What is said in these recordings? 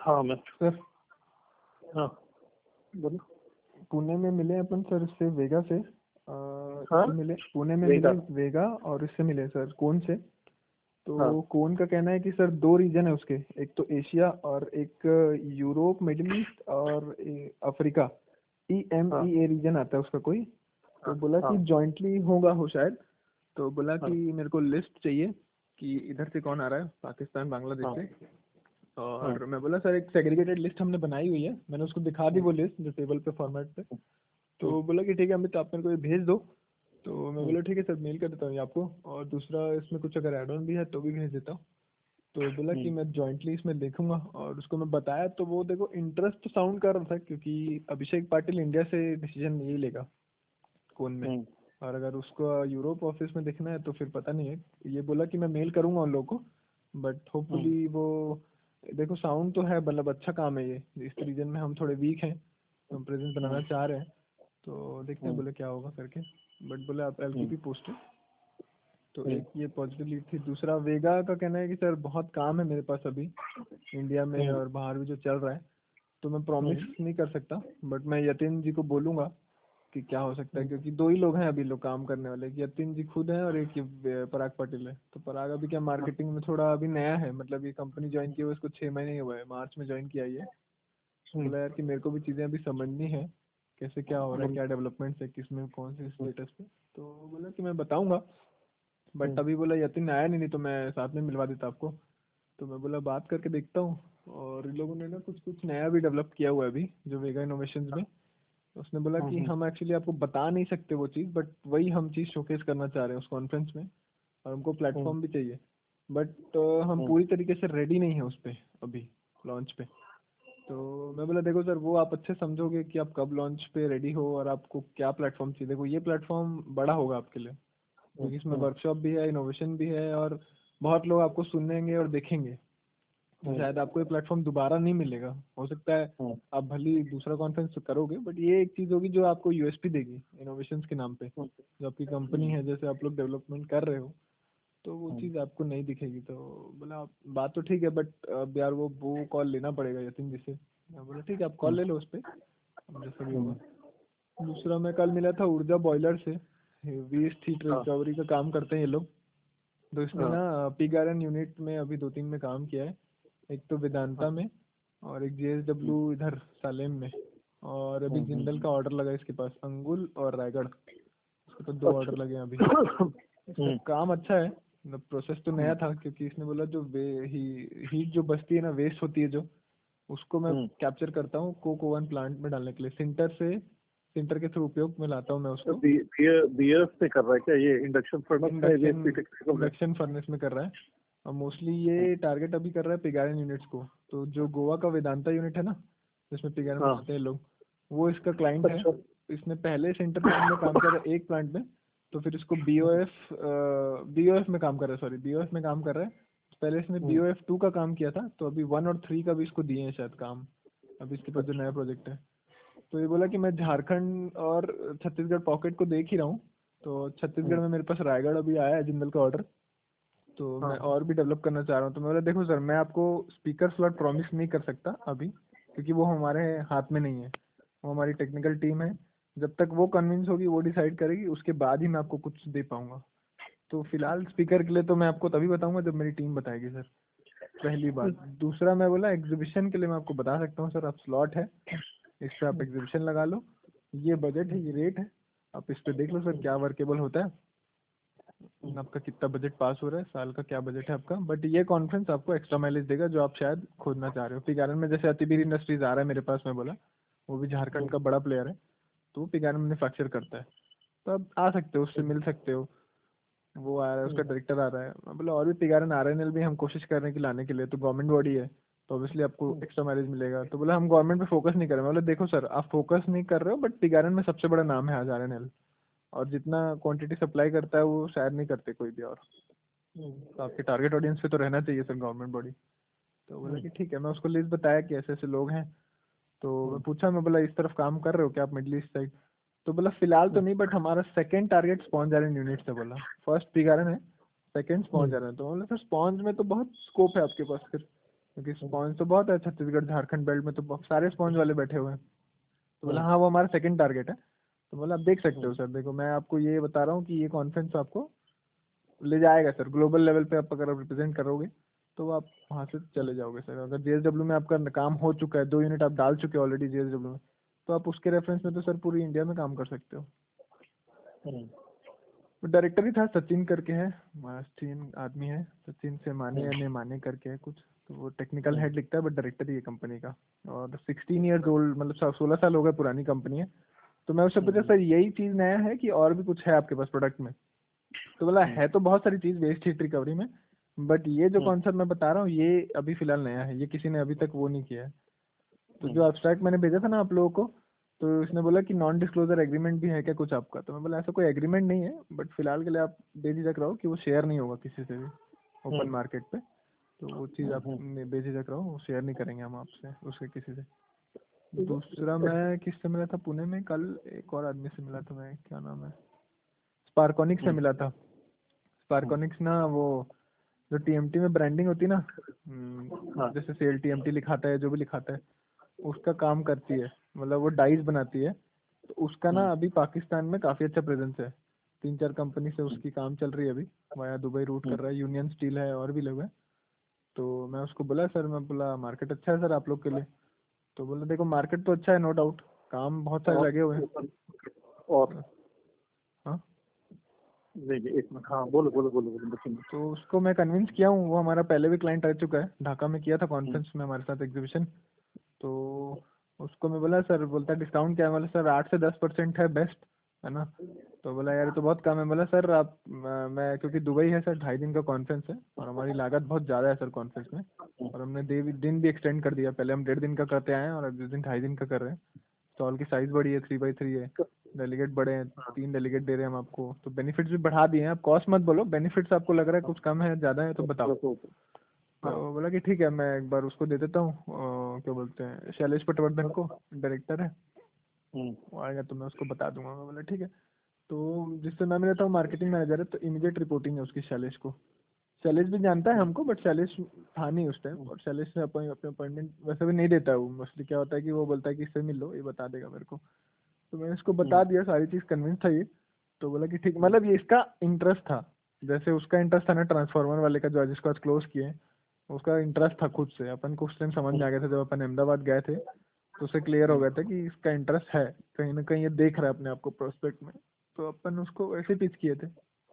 हाँ मैं सर हाँ बोलो। पुणे में मिले अपन सर, इससे वेगा से हाँ इससे मिले, पुणे में वेगा। मिले वेगा, और इससे मिले सर कोन से। हाँ तो कोन का कहना है कि सर दो रीजन है उसके, एक तो एशिया और एक यूरोप, मिडिल ईस्ट और अफ्रीका, हाँ EMEA रीजन आता है उसका कोई। तो हाँ बोला हाँ कि जॉइंटली होगा हो शायद। तो बोला हाँ कि मेरे को लिस्ट चाहिए कि इधर से कौन आ रहा है, पाकिस्तान बांग्लादेश हाँ से। हाँ और मैं बोला सर एक सेग्रीगेटेड लिस्ट हमने बनाई हुई है, मैंने उसको दिखा दी वो लिस्ट जो टेबल पे फॉर्मेट पे। तो बोला कि ठीक है अमित, आप मेरे को ये भेज दो। तो मैं बोला ठीक है सर, मेल कर देता हूँ ये आपको, और दूसरा इसमें कुछ अगर एड ऑन भी है तो भी भेज देता हूँ। तो बोला कि मैं जॉइंटली इसमें देखूंगा, और उसको मैं बताया तो वो देखो इंटरेस्ट तो साउंड कर रहा था, क्योंकि अभिषेक पाटिल इंडिया से डिसीजन यही लेगा कौन में। और अगर उसको यूरोप ऑफिस में देखना है तो फिर पता नहीं है। ये बोला कि मैं मेल करूंगा उन लोगों को, बट होपफुली वो, देखो साउंड तो है, मतलब अच्छा काम है ये, इस रीजन में हम थोड़े वीक हैं तो हम प्रेजेंस बनाना चाह रहे हैं। तो देखते हैं बोले क्या होगा करके, बट बोले आप LKP पोस्ट है। तो एक ये पॉजिटिव लीड थी। दूसरा वेगा का कहना है कि सर बहुत काम है मेरे पास अभी इंडिया में और बाहर भी जो चल रहा है, तो मैं प्रॉमिस नहीं कर सकता, बट मैं यतिन जी को बोलूंगा कि क्या हो सकता है, क्योंकि दो ही लोग हैं अभी लोग काम करने वाले, कि यतिन जी खुद हैं और एक ये पराग पाटिल है। तो पराग अभी क्या मार्केटिंग में थोड़ा अभी नया है, मतलब ये कंपनी ज्वाइन की हुई उसको 6 महीने ही हुआ है, मार्च में ज्वाइन किया ये। तो बोला यार कि मेरे को भी चीज़ें अभी समझनी है, कैसे क्या हो रहा है, क्या डेवलपमेंट्स है, किस में कौन से स्टेटस पे। तो बोला कि मैं बताऊंगा, बट अभी बोला यतिन आया नहीं तो मैं साथ में मिलवा देता आपको। तो मैं बोला बात करके देखता हूँ। और इन लोगों ने ना कुछ कुछ नया भी डेवलप किया हुआ है अभी जो वेगा इनोवेशंस में। उसने बोला कि हम एक्चुअली आपको बता नहीं सकते वो चीज़, बट वही हम चीज़ शोकेस करना चाह रहे हैं उस कॉन्फ्रेंस में, और हमको प्लेटफॉर्म भी चाहिए। बट हम पूरी तरीके से रेडी नहीं है उस पर अभी लॉन्च पे। तो मैं बोला देखो सर, वो आप अच्छे समझोगे कि आप कब लॉन्च पे रेडी हो और आपको क्या प्लेटफॉर्म चाहिए। देखो ये प्लेटफॉर्म बड़ा होगा आपके लिए, क्योंकि इसमें वर्कशॉप भी है, इनोवेशन भी है, और बहुत लोग आपको सुनेंगे और देखेंगे। तो शायद आपको ये प्लेटफॉर्म दोबारा नहीं मिलेगा, हो सकता है आप भले ही दूसरा कॉन्फ्रेंस करोगे, बट ये एक चीज़ होगी जो आपको USP देगी इनोवेशंस के नाम पे। जो आपकी कंपनी है, जैसे आप लोग डेवलपमेंट कर रहे हो, तो वो चीज़ आपको नहीं दिखेगी। तो बोला बात तो ठीक है, बट अब यार वो कॉल लेना पड़ेगा यतिन जी से। मैं बोला ठीक है आप कॉल ले लो उस पर, जैसा भी होगा। दूसरा मैं कल मिला था ऊर्जा बॉयलर से, वेस्ट हीट रिकवरी का काम करते हैं ये लोग। तो इसमें ना पिगारन यूनिट में अभी 2-3 में काम किया है, एक तो वेदांता में और एक JSW इधर सालेम में। और अभी जिंदल का ऑर्डर लगा इसके पास, अंगुल और रायगढ़, इसके पास 2 ऑर्डर लगे हैं अभी। इसका काम अच्छा है, मतलब प्रोसेस तो नया था, क्योंकि इसने बोला जो हीट जो बचती है ना, वेस्ट होती है जो, उसको मैं कैप्चर करता हूँ कोक ओवन प्लांट में डालने के लिए, सिंटर के थ्रू उपयोग में लाता हूँ मैं उसको। BF पे कर रहा है क्या ये? इंडक्शन फर्नेस में इंडक्शन फर्नेस में कर रहा है, और मोस्टली ये टारगेट अभी कर रहा है पिगारन यूनिट्स को। तो जो गोवा का वेदांता यूनिट है ना, जिसमें पिगारन बनाते हैं लोग, वो इसका क्लाइंट है। इसने पहले सेंटर में काम किया था एक प्लांट में, तो फिर इसको BOF में काम कर रहा है, सॉरी BOF में काम कर रहा है। पहले इसने BOF 2 का काम किया था, तो अभी 1 और 3 का भी इसको दिए हैं शायद काम, अभी इसके पास जो नया प्रोजेक्ट है। तो ये बोला कि मैं झारखंड और छत्तीसगढ़ पॉकेट को देख ही रहा हूँ। तो छत्तीसगढ़ में मेरे पास रायगढ़ अभी आया है जिंदल का ऑर्डर, तो मैं और भी डेवलप करना चाह रहा हूँ। तो मैं बोला देखो सर, मैं आपको स्पीकर स्लॉट प्रॉमिस नहीं कर सकता अभी, क्योंकि वो हमारे हाथ में नहीं है, वो हमारी टेक्निकल टीम है। जब तक वो कन्विंस होगी, वो डिसाइड करेगी, उसके बाद ही मैं आपको कुछ दे पाऊंगा। तो फिलहाल स्पीकर के लिए तो मैं आपको तभी बताऊंगा जब मेरी टीम बताएगी सर, पहली बात। दूसरा मैं बोला एग्जीबिशन के लिए मैं आपको बता सकता हूँ सर, आप स्लॉट है, इस पे आप एग्जीबिशन लगा लो, ये बजट है, ये रेट है, आप इस पे देख लो सर क्या वर्केबल होता है, आपका कितना बजट पास हो रहा है, साल का क्या बजट है आपका। बट ये कॉन्फ्रेंस आपको एक्स्ट्रा माइलेज देगा जो आप शायद खोजना चाह रहे हो। पिगारन में जैसे अतिबीर इंडस्ट्रीज आ रहा है मेरे पास, मैं बोला वो भी झारखंड का बड़ा प्लेयर है, तो वो पिगारन मैन्युफैक्चर करता है। तो आप आ सकते हो, उससे मिल सकते हो, वो आ रहा है, उसका डायरेक्टर आ रहा है। मैं बोला और भी पिगारन RNL भी हम कोशिश कर रहे हैं कि लाने के लिए, तो गवर्नमेंट बॉडी है, तो ऑब्वियसली आपको एक्स्ट्रा माइलेज मिलेगा। तो बोला हम गवर्नमेंट पे फोकस नहीं कर रहे हैं। मैं बोला देखो सर, आप फोकस नहीं कर रहे हो, बट पिगारन में सबसे बड़ा नाम है आज RNL, और जितना क्वांटिटी सप्लाई करता है वो शायद नहीं करते कोई भी और। तो आपके टारगेट ऑडियंस पे तो रहना चाहिए सर गवर्नमेंट बॉडी। तो बोला कि ठीक है, मैं उसको लिस्ट बताया कि ऐसे ऐसे लोग हैं। तो मैं पूछा, मैं बोला इस तरफ काम कर रहे हो क्या आप, मिडिल ईस्ट साइड? तो बोला फिलहाल तो नहीं, बट हमारा second target sponge iron unit से, बोला फर्स्ट पिगारन है, सेकंड स्पॉन्ज आयरन। तो बोला सर स्पॉन्ज में तो बहुत स्कोप है आपके पास फिर, क्योंकि स्पॉन्ज तो बहुत है छत्तीसगढ़ झारखंड बेल्ट में, तो बहुत सारे स्पॉन्ज वाले बैठे हुए हैं। तो बोला हाँ वो हमारा सेकंड टारगेट है। तो बोला आप देख सकते हो सर, देखो मैं आपको ये बता रहा हूँ कि ये कॉन्फ्रेंस आपको ले जाएगा सर, ग्लोबल लेवल पे आप अगर रिप्रेजेंट करोगे तो आप वहाँ से चले जाओगे सर। अगर जेएसडब्ल्यू में आपका काम हो चुका है, 2 यूनिट आप डाल चुके हो ऑलरेडी जेएसडब्ल्यू में, तो आप उसके रेफरेंस में तो सर पूरी इंडिया में काम कर सकते हो। डायरेक्टर ही था, सचिन करके है, महाराष्ट्रियन आदमी है, सचिन से माने या ने माने करके है कुछ, तो वो टेक्निकल हेड लिखता है बट डायरेक्टर ही है कंपनी का। और 16 ईयर्स ओल्ड, मतलब 16 साल हो गए, पुरानी कंपनी है। तो मैं उससे पूछा सर यही चीज़ नया है कि और भी कुछ है आपके पास प्रोडक्ट में? तो बोला है तो बहुत सारी चीज़ वेस्ट हीट रिकवरी में, बट ये जो कॉन्सेप्ट मैं बता रहा हूँ ये अभी फिलहाल नया है, ये किसी ने अभी तक वो नहीं किया है। तो जो एब्स्ट्रैक्ट मैंने भेजा था ना आप लोगों को, तो इसने बोला कि नॉन डिस्क्लोजर एग्रीमेंट भी है क्या कुछ आपका? तो मैं बोला ऐसा कोई एग्रीमेंट नहीं है, बट फिलहाल के लिए आप बेझिझक रहो कि वो शेयर नहीं होगा किसी से भी ओपन मार्केट पे। तो वो चीज़ आप बेझिझक रहो, वो शेयर नहीं करेंगे हम आपसे उसके किसी से। दूसरा मैं किससे मिला था पुणे में कल? एक और आदमी से मिला था मैं, क्या नाम है, स्पार्कोनिक्स से मिला था। स्पार्कोनिक्स ना वो जो टीएमटी में ब्रांडिंग होती है ना, जैसे सेल टीएमटी लिखाता है, जो भी लिखाता है उसका काम करती है, मतलब वो डाइस बनाती है। तो उसका ना अभी पाकिस्तान में काफ़ी अच्छा प्रेजेंस है, 3-4 कंपनी से उसकी काम चल रही है अभी, वाया दुबई रूट कर रहा है, यूनियन स्टील है और भी लोग हैं। तो मैं उसको बोला सर, मैं बोला मार्केट अच्छा है सर आप लोग के लिए। तो बोला देखो मार्केट तो अच्छा है नो डाउट, काम बहुत सारे लगे हुए हैं। और हाँ नहीं, एक मिनट, हाँ बोलो बोलो बोलो बोलो बच्चे। तो उसको मैं कन्विंस किया हूँ, वो हमारा पहले भी क्लाइंट रह चुका है, ढाका में किया था कॉन्फ्रेंस में हमारे साथ एग्जीबिशन। तो उसको मैं बोला सर, बोलता है डिस्काउंट क्या है? बोला सर 8 से 10% है बेस्ट, है ना? तो बोला यार ये तो बहुत कम है। बोला सर आप मैं क्योंकि दुबई है सर, 2.5 दिन का कॉन्फ्रेंस है और हमारी लागत बहुत ज़्यादा है सर कॉन्फ्रेंस में, और हमने दिन भी एक्सटेंड कर दिया, पहले हम 1.5 दिन का करते आए हैं और अब इस दिन 2.5 दिन का कर रहे हैं। स्टॉल की साइज़ बड़ी है, 3x3 है, डेलीगेट बड़े हैं, 3 डेलीगेट दे रहे हैं हम आपको, तो बेनिफिट्स भी बढ़ा दिए हैं। आप कॉस्ट मत बोलो, बेनिफिट्स आपको लग रहा है कुछ कम है ज़्यादा है तो बताओ। तो बोला कि ठीक है मैं एक बार उसको दे देता हूँ, क्या बोलते हैं, शैलेश पटवर्धन को, डायरेक्टर है, वो आएगा तो मैं उसको बता दूंगा। मैं बोला ठीक है। तो जिससे मैं मिला था वो मार्केटिंग मैनेजर है, तो इमीडिएट रिपोर्टिंग है उसकी शैलेश को। शैलेश भी जानता है हमको, बट शैलेश था नहीं उस टाइम, और शैलेश से अपने अपॉइंटमेंट वैसे भी नहीं देता है वो, मोस्टली क्या होता है कि वो बोलता है कि इससे मिल लो, ये बता देगा मेरे को। तो मैंने इसको बता दिया सारी चीज़, कन्विंस था ये। तो बोला कि ठीक, मतलब ये इसका इंटरेस्ट था, जैसे उसका इंटरेस्ट था ना ट्रांसफार्मर वाले का जो आज इसको आज क्लोज किए, उसका इंटरेस्ट था खुद से। अपन को उस टाइम समझ में आ गया था जब अपन अहमदाबाद गए थे, तो उसे क्लियर हो गया था कि इसका इंटरेस्ट है, कहीं ना कहीं ये देख रहा है अपने आप को प्रोस्पेक्ट में। तो अपन उसको ऐसे पिच किए थे।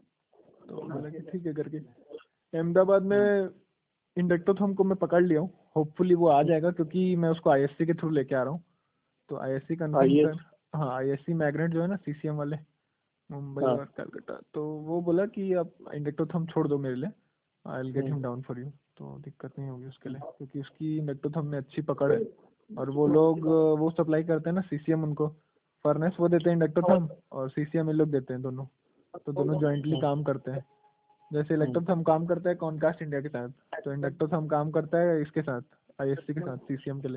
तो बोला कि ठीक है करके। अहमदाबाद में इंडक्टोथर्म को मैं पकड़ लिया हूँ, होपफुली वो आ जाएगा, क्योंकि मैं उसको आईएससी के थ्रू लेके आ रहा हूँ। तो आईएससी कंफर्म आइए। सर, हाँ आईएससी मैग्नेट जो है ना सीसीएम वाले, मुंबई और कलकत्ता, तो वो बोला कि आप इंडक्टोथर्म छोड़ दो मेरे लिए, I will get him down for you. तो दिक्कत नहीं होगी उसके लिए, क्योंकि उसकी इंडक्टोथर्म में अच्छी पकड़ है। और वो लोग वो सप्लाई करते हैं ना सीसीएम, उनको फर्नेस वो देते हैं इंडक्टोथर्म, और सीसीएम ये लोग देते हैं दोनों, तो दोनों जॉइंटली काम करते हैं। जैसे इलेक्ट्रोथर्म काम करता है कॉनकास्ट इंडिया के साथ, तो इंडक्टोथर्म काम करता है इसके साथ, आईएससी के साथ, सीसीएम के लिए।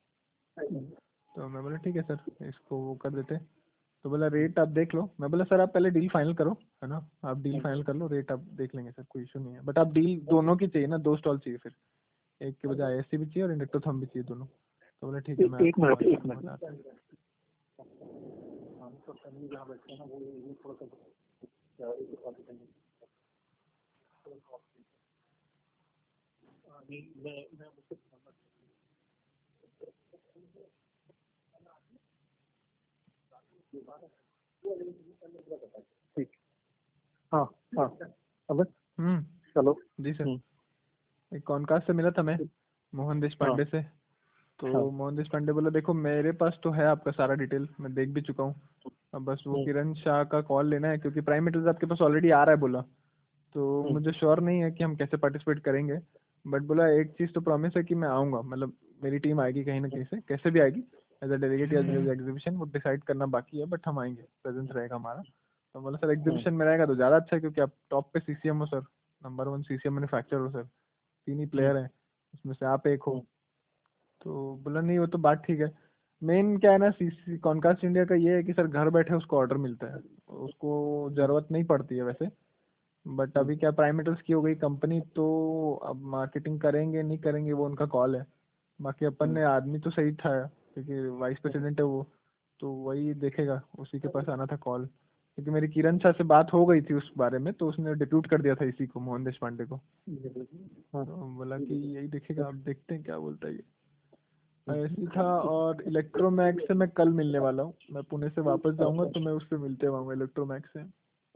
तो मैं बोला ठीक है सर, इसको वो कर देते। तो बोला रेट आप देख लो। मैं बोला सर आप पहले डील फाइनल करो, है ना, आप डील फाइनल कर लो, रेट आप देख लेंगे सर, कोई इशू नहीं है, बट आप डील दोनों की चाहिए ना, 2 स्टॉल चाहिए फिर, एक के बजाय आईएससी भी चाहिए और इंडक्टोथर्म भी चाहिए दोनों। तो बोला ठीक है मैं एक आपको मिनट एक बताता मिनट हूँ। ठीक। हाँ हाँ। अब हम्म, चलो। जी सर। एक कॉनकास्ट से मिला था मैं, मोहन देश हाँ पांडे से। हाँ। तो मोहन देश पांडे बोला देखो मेरे पास तो है आपका सारा डिटेल, मैं देख भी चुका हूँ, अब बस वो किरण शाह का कॉल लेना है, क्योंकि प्राइम मेटल्स आपके पास ऑलरेडी आ रहा है बोला। तो मुझे श्योर नहीं है कि हम कैसे पार्टिसिपेट करेंगे, बट बोला एक चीज़ तो प्रॉमिस है कि मैं आऊँगा, मतलब मेरी टीम आएगी कहीं ना कहीं से, कैसे भी आएगी, एज अ डेलीगेट या एज एग्जीबिशन, वो डिसाइड करना बाकी है, बट हम आएंगे, प्रेजेंस रहेगा हमारा। तो बोला सर एग्जीबिशन में रहेगा तो ज़्यादा अच्छा है, क्योंकि आप टॉप पे सीसीएम हो सर, नंबर 1 सीसीएम मैन्युफैक्चर हो सर, 3 ही प्लेयर हैं उसमें से आप एक हो। तो बोला नहीं वो तो बात ठीक है, मेन क्या है ना सीसी कॉनकास्ट इंडिया का ये है कि सर घर बैठे उसको ऑर्डर मिलता है, उसको ज़रूरत नहीं पड़ती है वैसे, बट अभी क्या प्राइम मेटल्स की हो गई कंपनी, तो अब मार्केटिंग करेंगे नहीं करेंगे वो उनका कॉल है। बाकी अपन ने आदमी तो सही था, क्योंकि वाइस प्रेसिडेंट है वो, तो वही देखेगा, उसी के पास आना था कॉल। क्योंकि मेरी किरण सर से बात हो गई थी उस बारे में, तो उसने डिप्यूट कर दिया था इसी को, मोहन देश पांडे को। हाँ। तो बोला कि यही देखेगा, अब देखते हैं क्या बोलता है ये। ऐसी था। और इलेक्ट्रोमैक्स से मैं कल मिलने वाला हूँ, मैं पुणे से वापस जाऊंगा तो मैं उससे मिलते हुआ इलेक्ट्रोमैक्स से।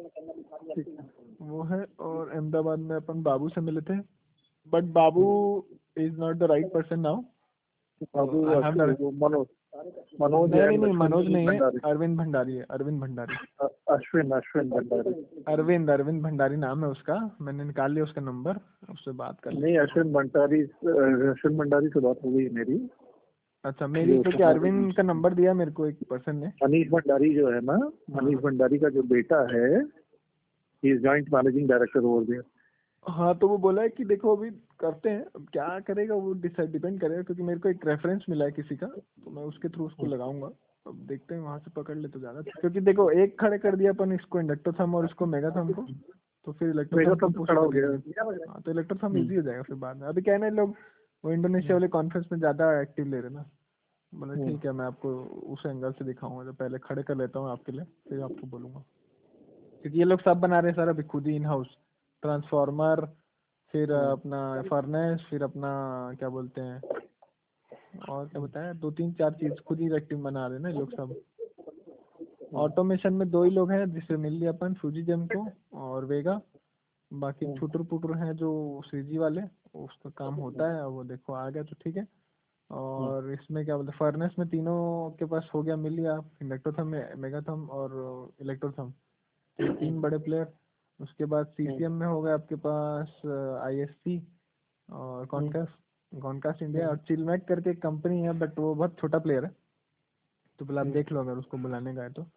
वो है। और अहमदाबाद में अपन बाबू से मिले थे, but Babu is not the right person now. Babu I have the, वो मनोज, मनोज नहीं नहीं एंड नहीं, मनोज अश्विन नहीं है, भंडारी। अरविंद भंडारी है, अरविंद भंडारी। अश्विन अश्विन भंडारी। अरविंद अरविंद भंडारी नाम है उसका, मैंने निकाल लिया उसका नंबर, उससे बात कर नहीं, लेंगे। अश्विन भंडारी से बात हो गई मेरी। अच्छा, मेरी जो क्योंकि तुम्हारे अरविंद का नंबर दिया मेरे को एक पर्सन ने। मनीष भंडारी जो है ना, मनीष हाँ भंडारी का जो बेटा है, he is joint managing director over there. हाँ, तो वो बोला है कि देखो अभी करते हैं, अब क्या करेगा वो डिसाइड डिपेंड करेगा, क्योंकि मेरे को एक रेफरेंस मिला है किसी का, तो मैं उसके थ्रू उसको लगाऊंगा। अब देखते हैं, वहां से पकड़ ले तो ज्यादा अच्छा। क्योंकि देखो एक खड़े कर दिया अपन, इसको इंडक्टोथर्म और इसको मेगाथर्म को, तो फिर मेगा इलेक्ट्रोथर्म को सब तो पुश खड़ा हो करेंगे। गया। हाँ, तो इलेक्ट्रोथर्म इजी हो जाएगा फिर बाद में। अभी क्या है ना, लोग वो इंडोनेशिया वाले कॉन्फ्रेंस में ज्यादा एक्टिव ले रहे ना। बोला ठीक है, मैं आपको उस एंगल से दिखाऊंगा, जब पहले खड़े कर लेता हूँ आपके लिए, फिर आपको बोलूंगा। क्योंकि ये लोग सब बना रहे हैं सर अभी खुद ही इन हाउस, ट्रांसफार्मर, फिर अपना फर्नेस, फिर अपना क्या बोलते हैं, और क्या बताया, दो तीन चार चीज खुद ही इलेक्ट्रिक बना रहे हैं ना ये लोग सब। ऑटोमेशन में दो ही लोग हैं जिससे मिल लिया अपन, फ्यूजीजेम को और वेगा। बाकी छुटुर पुटुर हैं जो सीजी वाले, उसका काम होता है, वो देखो आ गया तो ठीक है। और इसमें क्या बोलते, फर्नेस में तीनों के पास हो गया, मिल लिया, इंडक्टोथर्म में मेगाथर्म और इलेक्ट्रोथर्म, तो ये तीन बड़े प्लेयर। उसके बाद सीसीएम में होगा आपके पास आईएससी और कॉनकास्ट, कॉनकास्ट इंडिया, और चिलमैक करके एक कंपनी है, बट वो बहुत छोटा प्लेयर है, तो बोला आप देख लो अगर उसको बुलाने का है तो।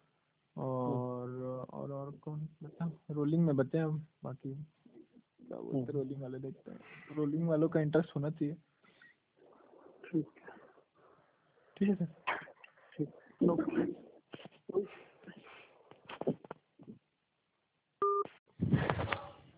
और कौन बता, रोलिंग में बचे हैं हम, बाकी क्या बोलते, रोलिंग वाले देखते हैं, रोलिंग वालों का इंटरेस्ट होना चाहिए। ठीक है सर। ठीक।